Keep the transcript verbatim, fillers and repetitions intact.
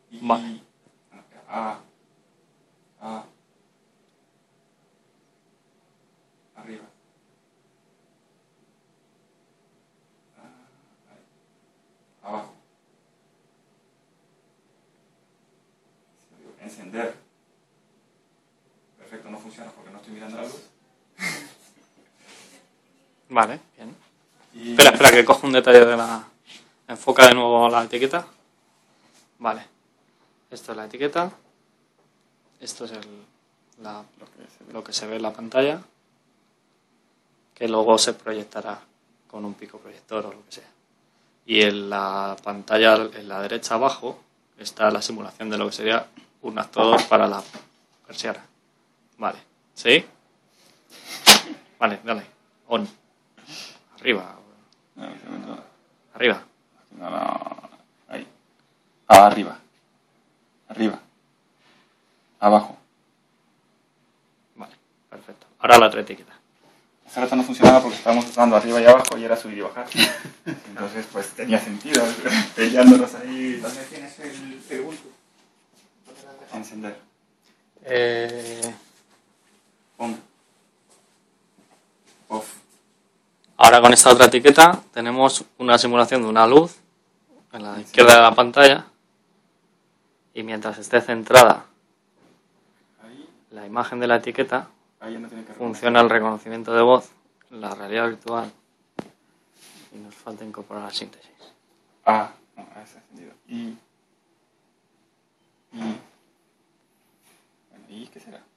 Y, Vale. bueno, espera, A, A, arriba. A, ahí. Abajo. Encender. Perfecto, no funciona porque no estoy mirando la luz. Vale, bien. Y Espera, espera, que cojo un detalle de la... Enfoca de nuevo la etiqueta. Vale. Esto es la etiqueta. Esto es el, la, lo que se ve. lo que se ve en la pantalla. Que luego se proyectará con un pico proyector o lo que sea. Y en la pantalla, en la derecha abajo, está la simulación de lo que sería un actuador para la persiana. Vale. ¿Sí? Vale, dale. On. Arriba. No, un segundo. Arriba. No, no. Ahí. A, arriba. Arriba. Abajo. Vale, perfecto. Ahora la otra etiqueta. Esta rato no funcionaba porque estábamos usando arriba y abajo y era subir y bajar. Entonces, pues tenía sentido peleándonos ahí. ¿Dónde tienes el, el Ubuntu? Encender. Eh, On. Off. ahora con esta otra etiqueta tenemos una simulación de una luz en la izquierda de la pantalla y mientras esté centrada Ahí. la imagen de la etiqueta Ahí ya no tiene que funciona el reconocimiento de voz, la realidad virtual y nos falta incorporar la síntesis. A. No, A está encendido. Y. Y. Bueno, ¿y qué será?